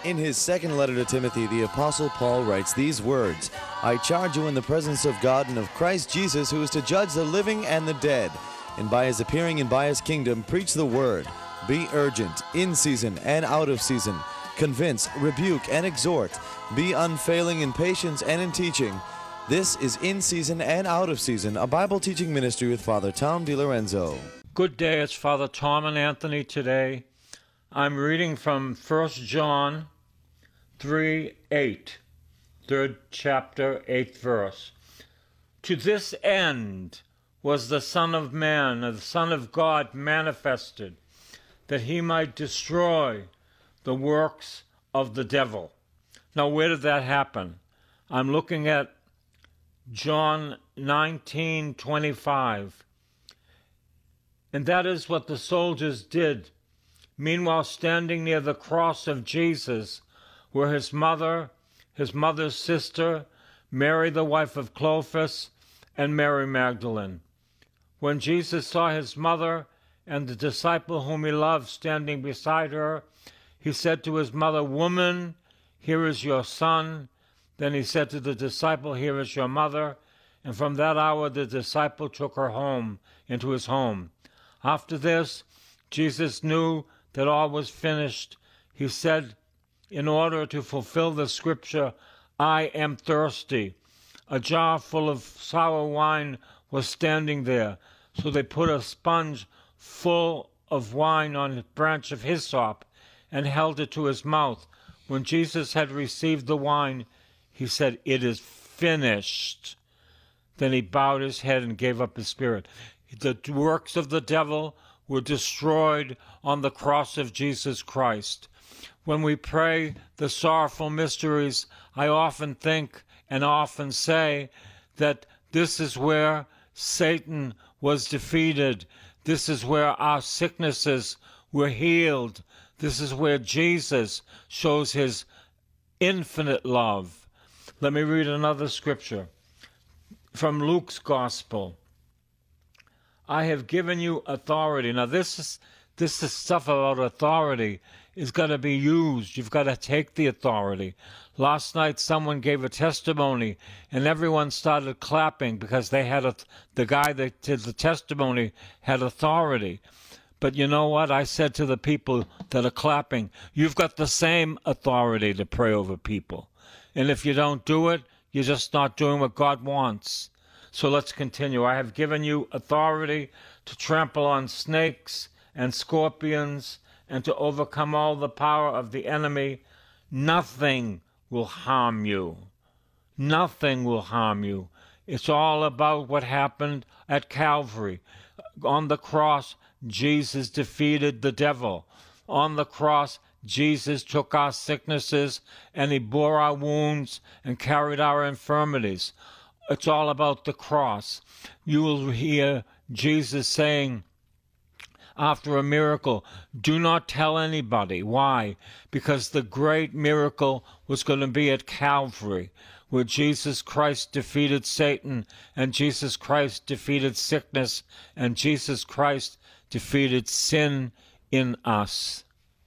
In his second letter to Timothy, the Apostle Paul writes these words, I charge you in the presence of God and of Christ Jesus, who is to judge the living and the dead, and by his appearing and by his kingdom, preach the word. Be urgent, in season and out of season. Convince, rebuke, and exhort. Be unfailing in patience and in teaching. This is In Season and Out of Season, a Bible teaching ministry with Father Tom DiLorenzo. Good day, it's Father Tom and Anthony today. I'm reading from 1 John 3:8, 3rd chapter, 8th verse. To this end was the Son of Man, the Son of God, manifested, that he might destroy the works of the devil. Now, where did that happen? I'm looking at John 19:25. And that is what the soldiers did. Meanwhile, standing near the cross of Jesus were his mother, his mother's sister, Mary the wife of Clopas, and Mary Magdalene. When Jesus saw his mother and the disciple whom he loved standing beside her, he said to his mother, Woman, here is your son. Then he said to the disciple, Here is your mother. And from that hour the disciple took her home, into his home. After this, Jesus knew that all was finished. He said, in order to fulfill the scripture, I am thirsty. A jar full of sour wine was standing there. So they put a sponge full of wine on a branch of hyssop and held it to his mouth. When Jesus had received the wine, he said, It is finished. Then he bowed his head and gave up his spirit. The works of the devil were destroyed on the cross of Jesus Christ. When we pray the sorrowful mysteries, I often think and often say that this is where Satan was defeated. This is where our sicknesses were healed. This is where Jesus shows his infinite love. Let me read another scripture from Luke's Gospel. I have given you authority. Now, this is stuff about authority is going to be used. You've got to take the authority. Last night, someone gave a testimony, and everyone started clapping because they had the guy that did the testimony had authority. But you know what? I said to the people that are clapping, you've got the same authority to pray over people. And if you don't do it, you're just not doing what God wants. So let's continue. I have given you authority to trample on snakes and scorpions and to overcome all the power of the enemy. Nothing will harm you. Nothing will harm you. It's all about what happened at Calvary. On the cross, Jesus defeated the devil. On the cross, Jesus took our sicknesses and he bore our wounds and carried our infirmities. It's all about the cross. You will hear Jesus saying after a miracle, do not tell anybody. Why? Because the great miracle was going to be at Calvary, where Jesus Christ defeated Satan, and Jesus Christ defeated sickness, and Jesus Christ defeated sin in us.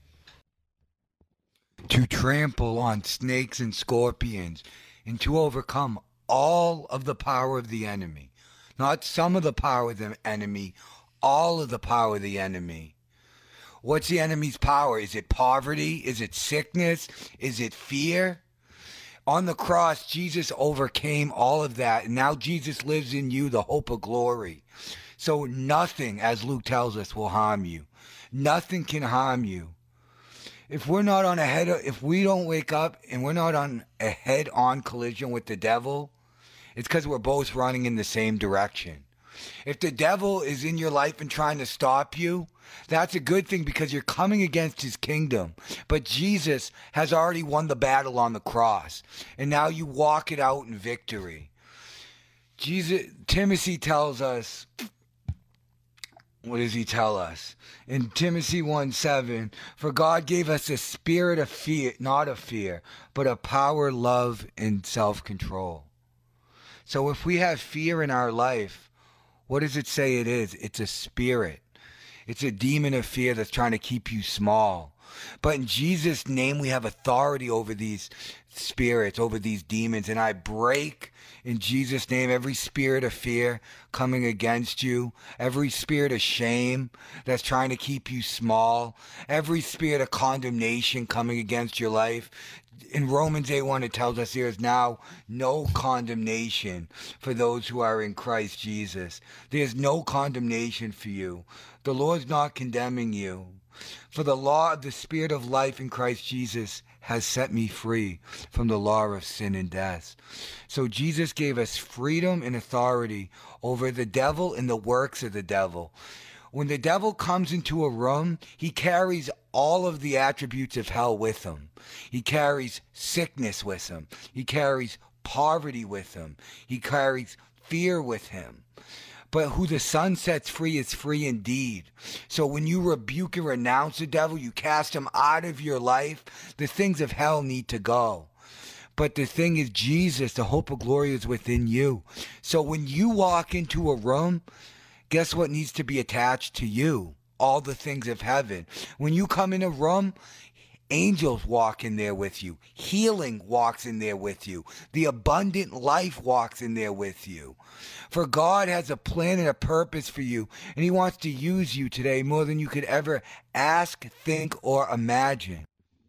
To trample on snakes and scorpions, and to overcome all of the power of the enemy. Not some of the power of the enemy, all of the power of the enemy. What's the enemy's power? Is it poverty? Is it sickness? Is it fear? On the cross, Jesus overcame all of that, and now Jesus lives in you, the hope of glory. So nothing, as Luke tells us, will harm you. Nothing can harm you. If we don't wake up and we're not on a head-on collision with the devil, it's because we're both running in the same direction. If the devil is in your life and trying to stop you, that's a good thing because you're coming against his kingdom. But Jesus has already won the battle on the cross, and now you walk it out in victory. Timothy tells us, what does he tell us? In Timothy 1:7, for God gave us a spirit of fear, not of fear, but of power, love, and self-control. So if we have fear in our life, what does it say it is? It's a spirit. It's a demon of fear that's trying to keep you small. But in Jesus' name, we have authority over these spirits, over these demons. And I break in Jesus' name every spirit of fear coming against you, every spirit of shame that's trying to keep you small, every spirit of condemnation coming against your life. In Romans 8:1, it tells us there is now no condemnation for those who are in Christ Jesus. There's no condemnation for you. The Lord's not condemning you. For the law of the Spirit of life in Christ Jesus has set me free from the law of sin and death. So Jesus gave us freedom and authority over the devil and the works of the devil. When the devil comes into a room, he carries all of the attributes of hell with him. He carries sickness with him. He carries poverty with him. He carries fear with him. But who the Son sets free is free indeed. So when you rebuke and renounce the devil, you cast him out of your life, the things of hell need to go. But the thing is, Jesus, the hope of glory, is within you. So when you walk into a room, guess what needs to be attached to you? All the things of heaven. When you come in a room, angels walk in there with you. Healing walks in there with you. The abundant life walks in there with you. For God has a plan and a purpose for you, and he wants to use you today more than you could ever ask, think, or imagine.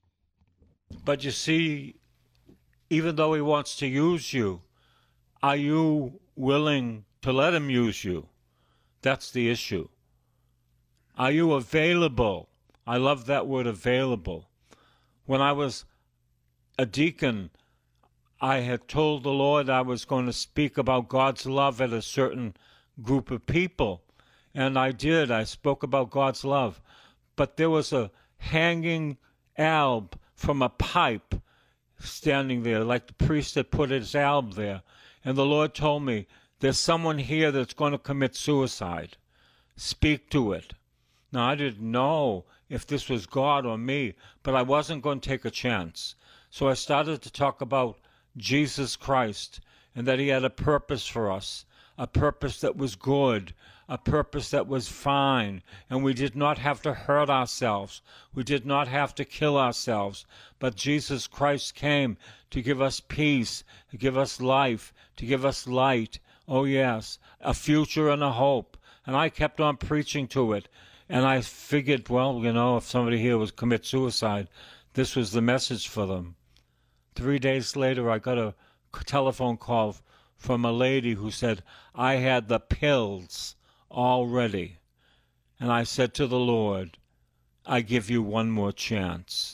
But you see, even though he wants to use you, are you willing to let him use you? That's the issue. Are you available? I love that word, available. When I was a deacon, I had told the Lord I was going to speak about God's love at a certain group of people. And I did. I spoke about God's love. But there was a hanging alb from a pipe standing there, like the priest had put his alb there. And the Lord told me, there's someone here that's going to commit suicide. Speak to it. Now, I didn't know if this was God or me, but I wasn't going to take a chance. So I started to talk about Jesus Christ and that he had a purpose for us, a purpose that was good, a purpose that was fine, and we did not have to hurt ourselves. We did not have to kill ourselves, but Jesus Christ came to give us peace, to give us life, to give us light. Oh, yes, a future and a hope. And I kept on preaching to it. And I figured, well, you know, if somebody here was commit suicide, this was the message for them. 3 days later, I got a telephone call from a lady who said, I had the pills already. And I said to the Lord, I give you one more chance.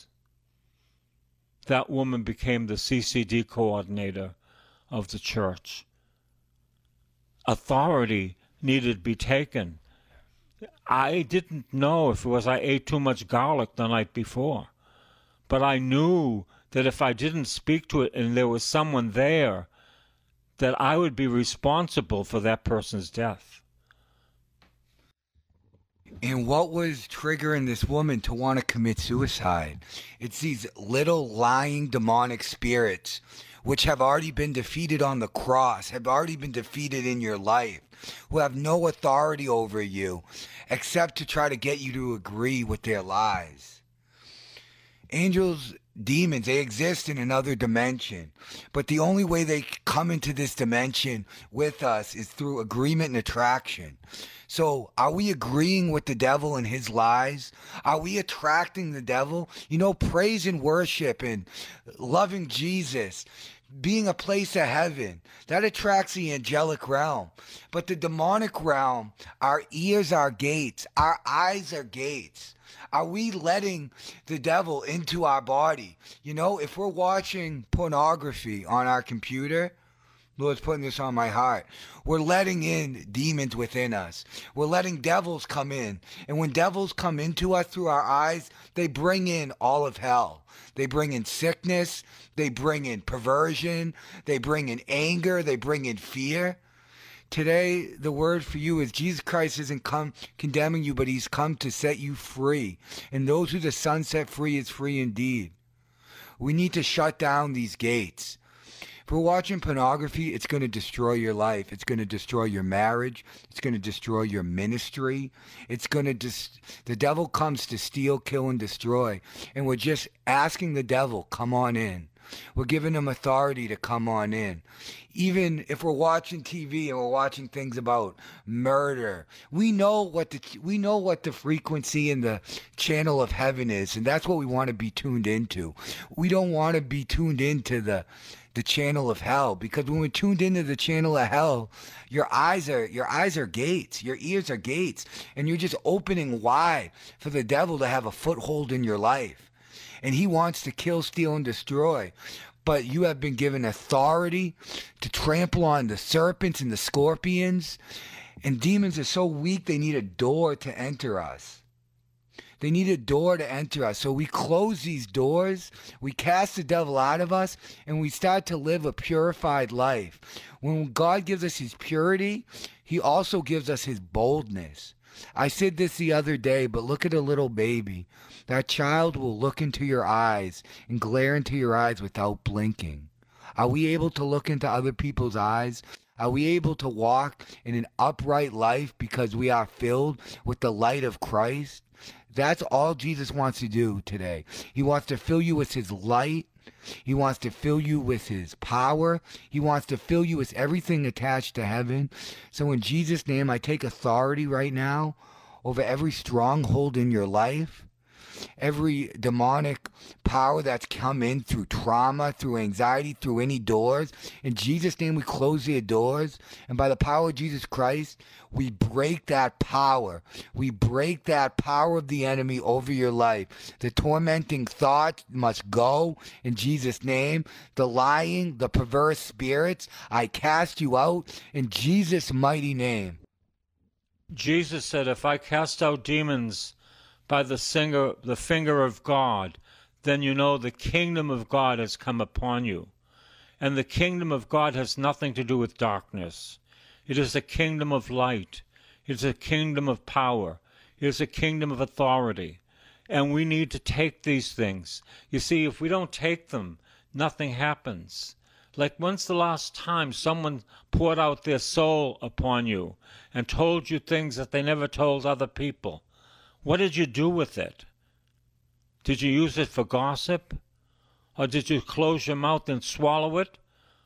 That woman became the CCD coordinator of the church. Authority needed to be taken. I didn't know if it was I ate too much garlic the night before, but I knew that if I didn't speak to it and there was someone there, that I would be responsible for that person's death. And what was triggering this woman to want to commit suicide? It's these little lying demonic spirits which have already been defeated on the cross, have already been defeated in your life, who have no authority over you except to try to get you to agree with their lies. Angels, demons, they exist in another dimension, but the only way they come into this dimension with us is through agreement and attraction. So are we agreeing with the devil and his lies? Are we attracting the devil? You know, praise and worship and loving Jesus, being a place of heaven, that attracts the angelic realm. But the demonic realm, our ears are gates, our eyes are gates. Are we letting the devil into our body? You know, if we're watching pornography on our computer, Lord's putting this on my heart, we're letting in demons within us. We're letting devils come in. And when devils come into us through our eyes, they bring in all of hell. They bring in sickness. They bring in perversion. They bring in anger. They bring in fear. Today, the word for you is Jesus Christ isn't come condemning you, but he's come to set you free. And those who the Son set free is free indeed. We need to shut down these gates. If we're watching pornography, it's going to destroy your life. It's going to destroy your marriage. It's going to destroy your ministry. It's going to the devil comes to steal, kill, and destroy. And we're just asking the devil, come on in. We're giving him authority to come on in. Even if we're watching TV and we're watching things about murder, we know what the frequency and the channel of heaven is, and that's what we want to be tuned into. We don't want to be tuned into the channel of hell, because when we're tuned into the channel of hell, your eyes are gates, your ears are gates, and you're just opening wide for the devil to have a foothold in your life. And he wants to kill, steal, and destroy. But you have been given authority to trample on the serpents and the scorpions. And demons are so weak, they need a door to enter us. They need a door to enter us. So we close these doors, we cast the devil out of us, and we start to live a purified life. When God gives us his purity, he also gives us his boldness. I said this the other day, but look at a little baby. That child will look into your eyes and glare into your eyes without blinking. Are we able to look into other people's eyes? Are we able to walk in an upright life because we are filled with the light of Christ? That's all Jesus wants to do today. He wants to fill you with his light. He wants to fill you with his power. He wants to fill you with everything attached to heaven. So in Jesus' name, I take authority right now over every stronghold in your life, every demonic power that's come in through trauma, through anxiety, through any doors. In Jesus' name, we close the doors. And by the power of Jesus Christ, we break that power. We break that power of the enemy over your life. The tormenting thoughts must go in Jesus' name. The lying, the perverse spirits, I cast you out in Jesus' mighty name. Jesus said, if I cast out demons by the finger of God, then you know the kingdom of God has come upon you. And the kingdom of God has nothing to do with darkness. It is a kingdom of light. It is a kingdom of power. It is a kingdom of authority. And we need to take these things. You see, if we don't take them, nothing happens. Like, when's the last time someone poured out their soul upon you and told you things that they never told other people? What did you do with it? Did you use it for gossip? Or did you close your mouth and swallow it?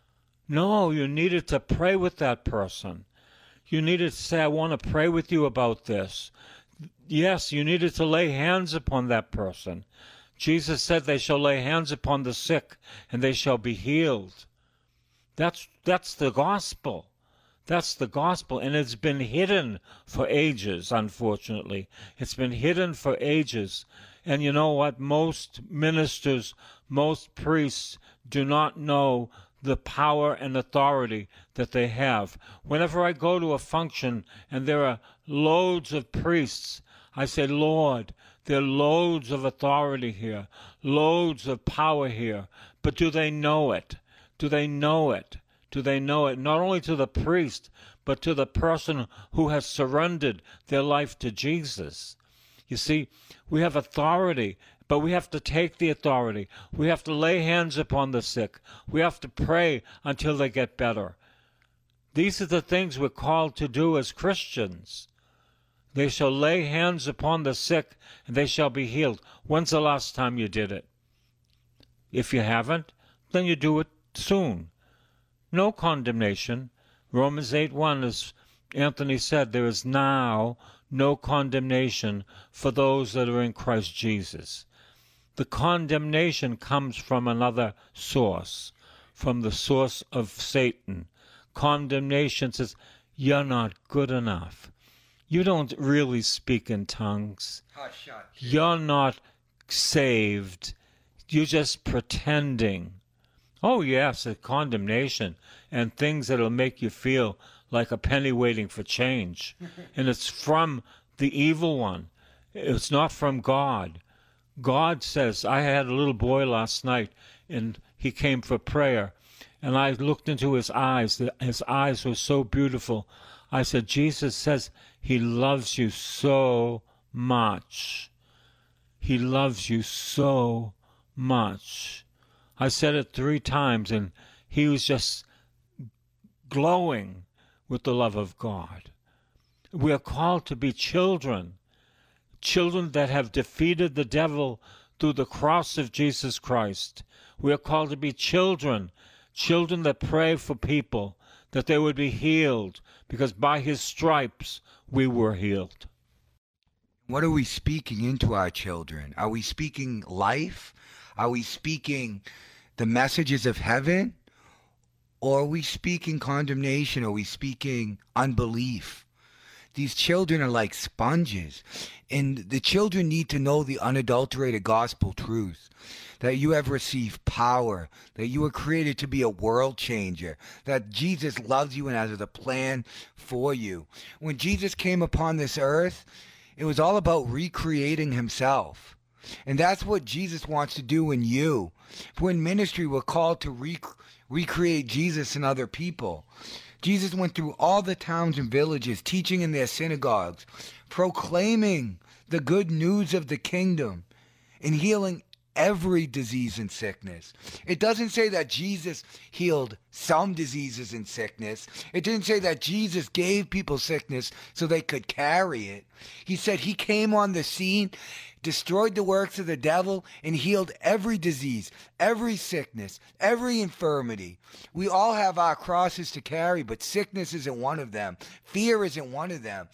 No, you needed to pray with that person. You needed to say, I want to pray with you about this. Yes, you needed to lay hands upon that person. Jesus said they shall lay hands upon the sick and they shall be healed. That's the gospel. That's the gospel, and it's been hidden for ages, unfortunately. It's been hidden for ages. And you know what? Most ministers, most priests do not know the power and authority that they have. Whenever I go to a function and there are loads of priests, I say, Lord, there are loads of authority here, loads of power here, but do they know it? Do they know it? Do they know it? Not only to the priest, but to the person who has surrendered their life to Jesus. You see, we have authority, but we have to take the authority. We have to lay hands upon the sick. We have to pray until they get better. These are the things we're called to do as Christians. They shall lay hands upon the sick, and they shall be healed. When's the last time you did it? If you haven't, then you do it soon. No condemnation. Romans 8:1, as Anthony said, there is now no condemnation for those that are in Christ Jesus. The condemnation comes from another source, from the source of Satan. Condemnation says, you're not good enough. You don't really speak in tongues. You're not saved. You're just pretending. Oh, yes, a condemnation and things that will make you feel like a penny waiting for change. And it's from the evil one. It's not from God. God says, I had a little boy last night, and he came for prayer, and I looked into his eyes. His eyes were so beautiful. I said, Jesus says he loves you so much. He loves you so much. I said it 3 times, and he was just glowing with the love of God. We are called to be children, children that have defeated the devil through the cross of Jesus Christ. We are called to be children, children that pray for people, that they would be healed, because by his stripes we were healed. What are we speaking into our children? Are we speaking life? Are we speaking the messages of heaven? Or are we speaking condemnation? Are we speaking unbelief? These children are like sponges, and the children need to know the unadulterated gospel truth, that you have received power, that you were created to be a world changer, that Jesus loves you and has a plan for you. When Jesus came upon this earth, it was all about recreating himself. And that's what Jesus wants to do in you. We're in ministry, we're called to recreate Jesus in other people. Jesus went through all the towns and villages, teaching in their synagogues, proclaiming the good news of the kingdom, and healing every disease and sickness. It doesn't say that Jesus healed some diseases and sickness. It didn't say that Jesus gave people sickness so they could carry it. He said he came on the scene, destroyed the works of the devil, and healed every disease, every sickness, every infirmity. We all have our crosses to carry, but sickness isn't one of them. Fear isn't one of them.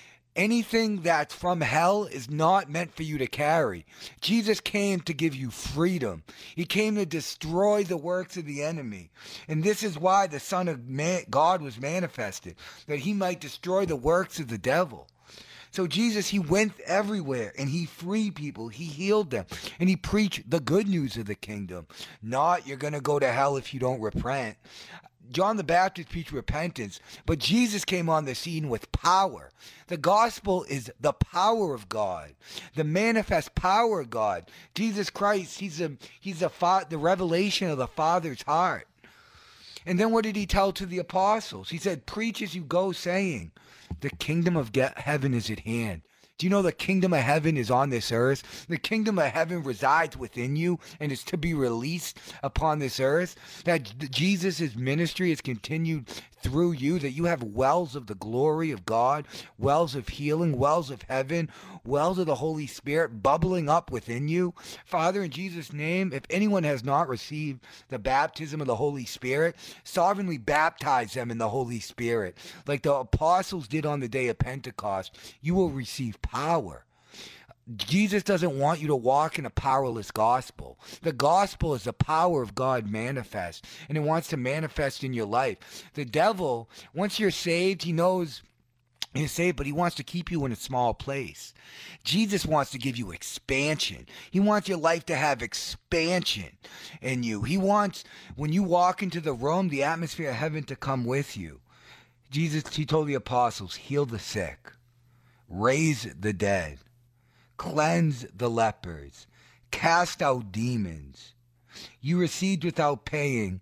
Anything that's from hell is not meant for you to carry. Jesus came to give you freedom. He came to destroy the works of the enemy. And this is why the Son of God was manifested, that he might destroy the works of the devil. So Jesus, he went everywhere and he freed people. He healed them and he preached the good news of the kingdom. Not you're going to go to hell if you don't repent. John the Baptist preached repentance, but Jesus came on the scene with power. The gospel is the power of God, the manifest power of God. Jesus Christ, he's the revelation of the Father's heart. And then what did he tell to the apostles? He said, preach as you go, saying, the kingdom of heaven is at hand. Do you know the kingdom of heaven is on this earth? The kingdom of heaven resides within you and is to be released upon this earth. That Jesus' ministry is continued through you, that you have wells of the glory of God, wells of healing, wells of heaven, wells of the Holy Spirit bubbling up within you. Father, in Jesus' name, if anyone has not received the baptism of the Holy Spirit, sovereignly baptize them in the Holy Spirit. Like the apostles did on the day of Pentecost, you will receive power. Jesus doesn't want you to walk in a powerless gospel. The gospel is the power of God manifest, and it wants to manifest in your life. The devil, once you're saved, he knows you're saved, but he wants to keep you in a small place. Jesus wants to give you expansion. He wants your life to have expansion in you. He wants, when you walk into the room, the atmosphere of heaven to come with you. Jesus, he told the apostles, heal the sick, raise the dead, cleanse the lepers, cast out demons. You received without paying,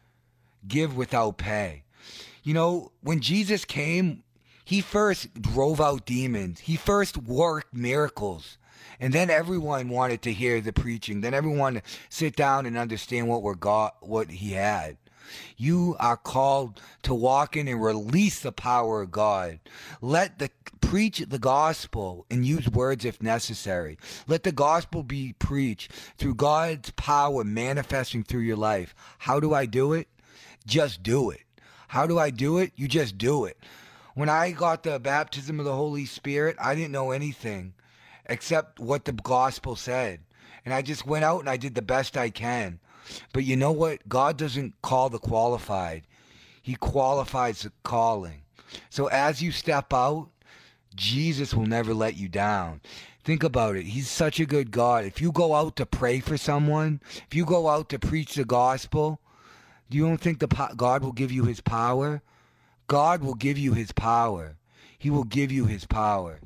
give without pay. You know, when Jesus came, he first drove out demons. He first worked miracles. And then everyone wanted to hear the preaching. Then everyone to sit down and understand what he had. You are called to walk in and release the power of God. Preach the gospel and use words if necessary. Let the gospel be preached through God's power manifesting through your life. How do I do it? Just do it. How do I do it? You just do it. When I got the baptism of the Holy Spirit, I didn't know anything except what the gospel said. And I just went out and I did the best I can. But you know what? God doesn't call the qualified. He qualifies the calling. So as you step out, Jesus will never let you down. Think about it. He's such a good God. If you go out to pray for someone, if you go out to preach the gospel, do you don't think God will give you his power? God will give you his power. He will give you his power.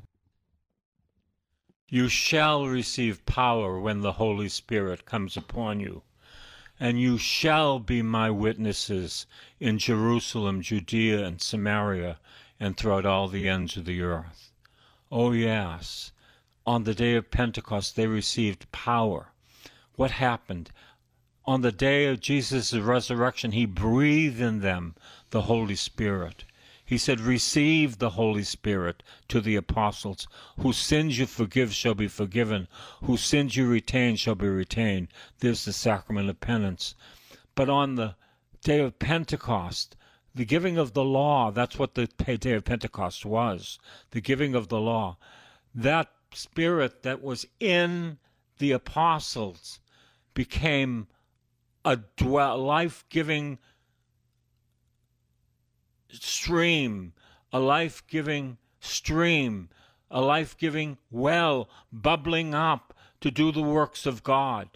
You shall receive power when the Holy Spirit comes upon you, and you shall be my witnesses in Jerusalem, Judea, and Samaria, and throughout all the ends of the earth. Oh yes, on the day of Pentecost they received power. What happened? on the day of Jesus' resurrection, he breathed in them the Holy Spirit. He said, receive the Holy Spirit to the apostles. Whose sins you forgive shall be forgiven. Whose sins you retain shall be retained. There's the sacrament of penance. But on the day of Pentecost, the giving of the law, that's what the day of Pentecost was, the giving of the law. That Spirit that was in the apostles became a life-giving stream, a life-giving stream, a life-giving well bubbling up to do the works of God.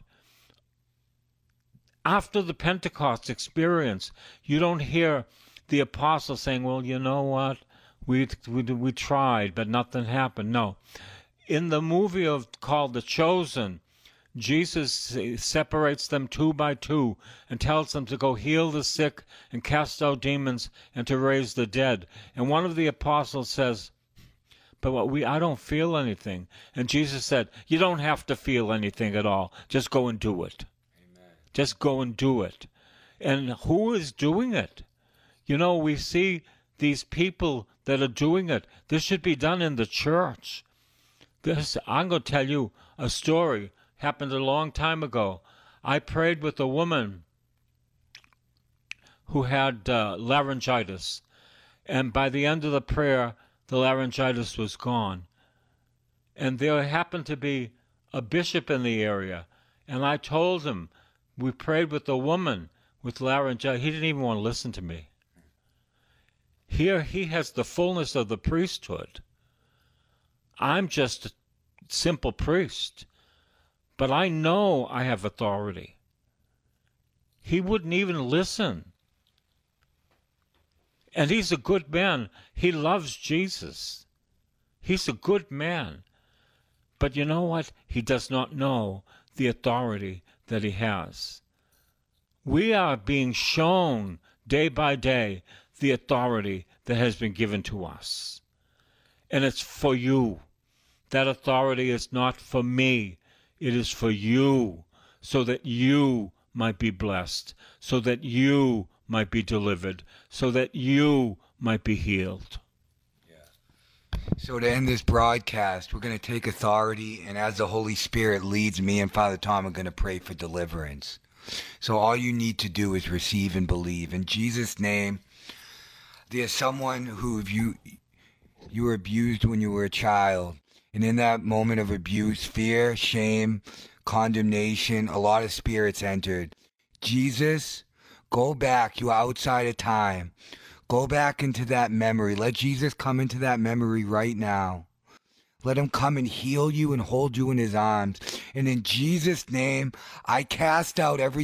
After the Pentecost experience, you don't hear the apostles saying, well, you know what, we tried, but nothing happened. No. In the movie called The Chosen, Jesus separates them 2 by 2 and tells them to go heal the sick and cast out demons and to raise the dead. And one of the apostles says, but I don't feel anything. And Jesus said, you don't have to feel anything at all. Just go and do it. Amen. Just go and do it. And who is doing it? You know, we see these people that are doing it. This should be done in the church. I'm going to tell you a story. Happened a long time ago. I prayed with a woman who had laryngitis. And by the end of the prayer, the laryngitis was gone. And there happened to be a bishop in the area. And I told him, we prayed with a woman with laryngitis. He didn't even want to listen to me. Here he has the fullness of the priesthood. I'm just a simple priest. But I know I have authority. He wouldn't even listen. And he's a good man. He loves Jesus. He's a good man. But you know what? He does not know the authority that he has. We are being shown day by day the authority that has been given to us. And it's for you. That authority is not for me. It is for you, so that you might be blessed, so that you might be delivered, so that you might be healed. Yeah. So to end this broadcast, we're going to take authority, and as the Holy Spirit leads me and Father Tom, are going to pray for deliverance. So all you need to do is receive and believe. In Jesus' name, there's someone who you were abused when you were a child. And in that moment of abuse, fear, shame, condemnation, a lot of spirits entered. Jesus, go back. You are outside of time. Go back into that memory. Let Jesus come into that memory right now. Let him come and heal you and hold you in his arms. And in Jesus' name, I cast out every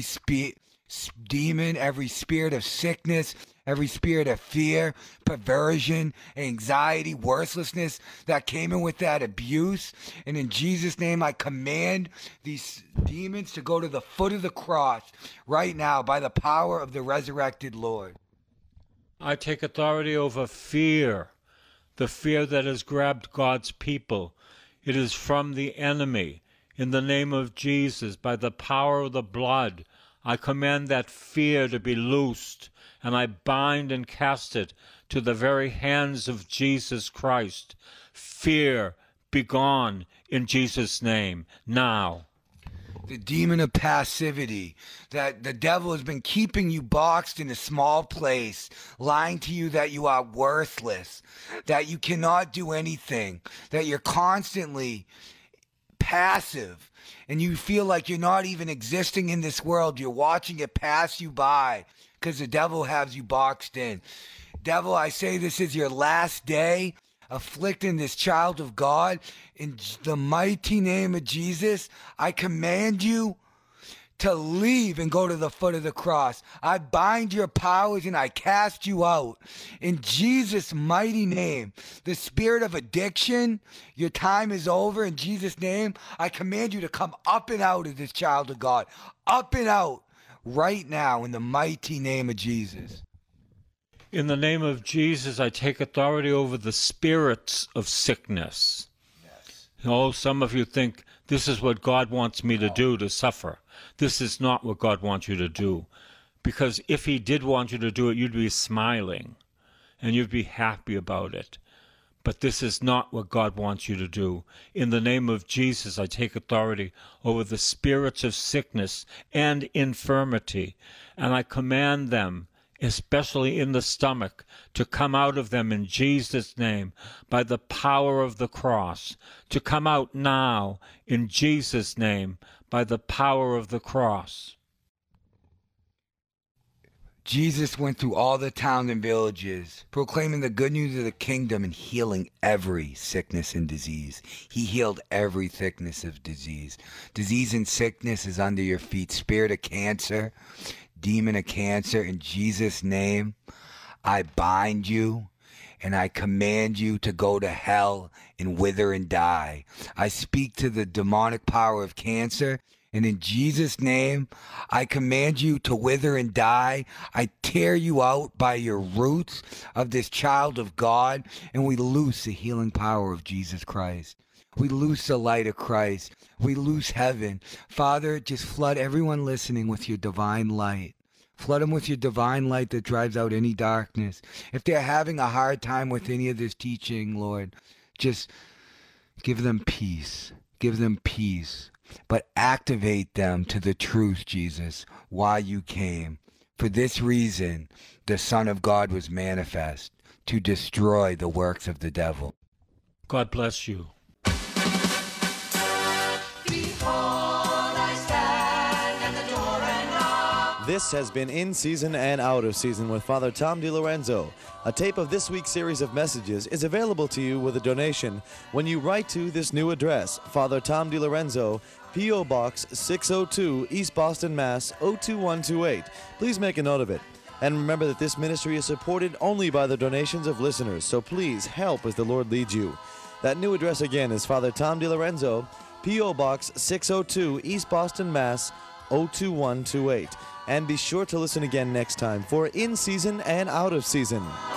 demon, every spirit of sickness, every spirit of fear, perversion, anxiety, worthlessness that came in with that abuse. And in Jesus' name, I command these demons to go to the foot of the cross right now by the power of the resurrected Lord. I take authority over fear, the fear that has grabbed God's people. It is from the enemy. In the name of Jesus, by the power of the blood, I command that fear to be loosed, and I bind and cast it to the very hands of Jesus Christ. Fear, be gone in Jesus' name, now. The demon of passivity, that the devil has been keeping you boxed in a small place, lying to you that you are worthless, that you cannot do anything, that you're constantly passive, and you feel like you're not even existing in this world. You're watching it pass you by because the devil has you boxed in. Devil, I say this is your last day afflicting this child of God. In the mighty name of Jesus, I command you to leave and go to the foot of the cross. I bind your powers and I cast you out. In Jesus' mighty name, the spirit of addiction, your time is over. In Jesus' name, I command you to come up and out of this child of God. Up and out right now in the mighty name of Jesus. In the name of Jesus, I take authority over the spirits of sickness. Yes. Oh, some of you think this is what God wants me to do, to suffer. This is not what God wants you to do. Because if he did want you to do it, you'd be smiling and you'd be happy about it. But this is not what God wants you to do. In the name of Jesus, I take authority over the spirits of sickness and infirmity, and I command them, especially in the stomach, to come out of them in Jesus' name by the power of the cross, to come out now in Jesus' name by the power of the cross. Jesus went through all the towns and villages, proclaiming the good news of the kingdom and healing every sickness and disease. He healed every thickness of disease. Disease and sickness is under your feet. Spirit of cancer, demon of cancer, in Jesus' name, I bind you and I command you to go to hell and wither and die. I speak to the demonic power of cancer, and in Jesus' name, I command you to wither and die. I tear you out by your roots of this child of God, and we loose the healing power of Jesus Christ. We loose the light of Christ. We loose heaven. Father, just flood everyone listening with your divine light. Flood them with your divine light that drives out any darkness. If they're having a hard time with any of this teaching, Lord, just give them peace. Give them peace. But activate them to the truth, Jesus, why you came. For this reason, the Son of God was manifest, to destroy the works of the devil. God bless you. This has been In Season and Out of Season with Father Tom DiLorenzo. A tape of this week's series of messages is available to you with a donation when you write to this new address, Father Tom DiLorenzo, P.O. Box 602, East Boston, Mass. 02128. Please make a note of it. And remember that this ministry is supported only by the donations of listeners, so please help as the Lord leads you. That new address again is Father Tom DiLorenzo, P.O. Box 602, East Boston, Mass. 02128. And be sure to listen again next time for In Season and Out of Season.